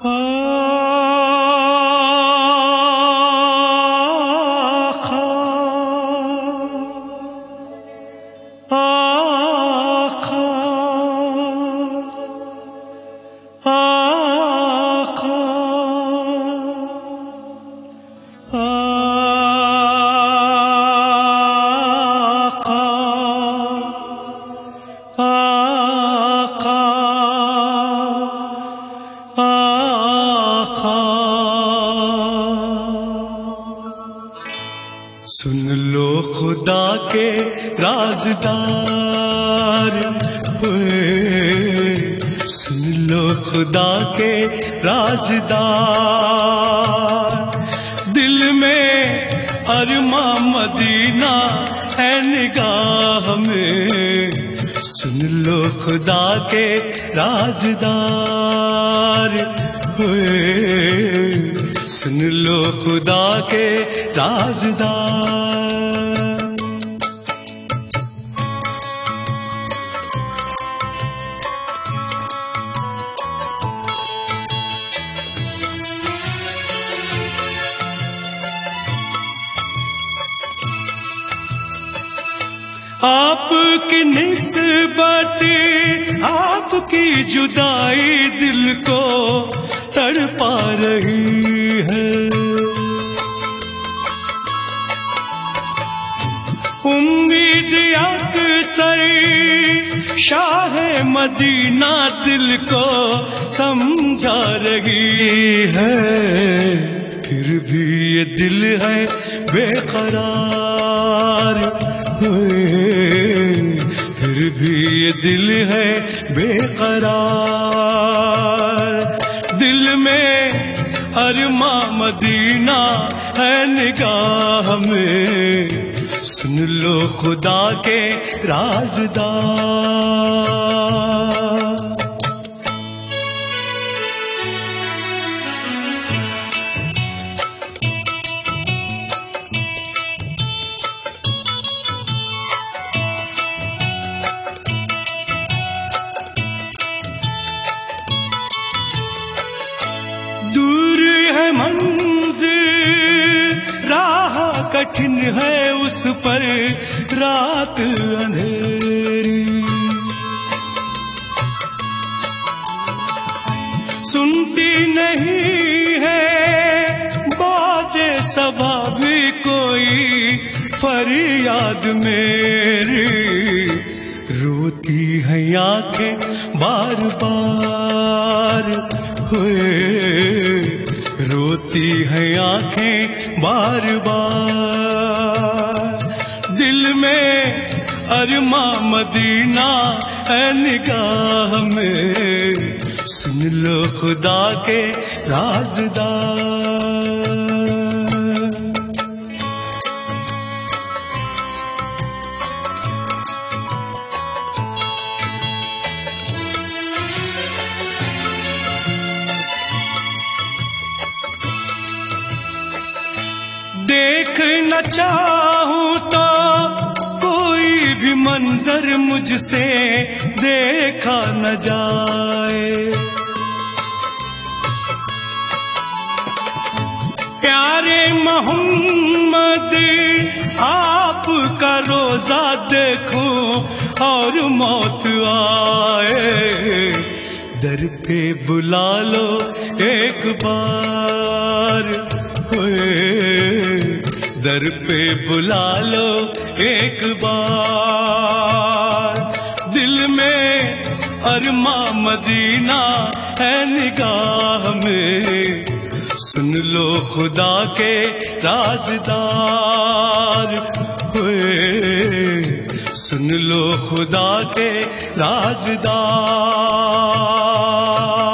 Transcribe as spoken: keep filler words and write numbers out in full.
सुन लो खुदा के राज़दार हुए, सुन लो खुदा के राज़दार, दिल में अरमा मदीना है निगाह में। सुन लो खुदा के राज़दार हुए, सुन लो खुदा के राज़दार। आपकी निस्बत आपकी जुदाई दिल को तड़पा रही है। उम्मीद अक्सर शाह मदीना दिल को समझा रही है, फिर भी ये दिल है बेकरार हुए, फिर भी ये दिल है बेकरार। दिल में अरमा मदीना है निगाह में। सुन लो खुदा के राज़दार। दूर है मंज़िल राह कठिन है, उस पर रात अंधेरी। सुनती नहीं है बात सबा भी कोई फरियाद मेरी। रोती है आंखें बार बार हुए, रोती है आंखें बार बार। दिल में अरमा मदीना है निगाह में। सुन लो खुदा के राज़दार। देखना चाहूं तो कोई भी मंजर मुझसे देखा न जाए। प्यारे मोहम्मद आपका रोजा देखूं और मौत आए। दर पे बुला लो एक बार हुए, दर पे बुला लो एक बार। दिल में अरमा मदीना है निगाह में। सुन लो खुदा के राज़दार हुए, सुन लो खुदा के राज़दार।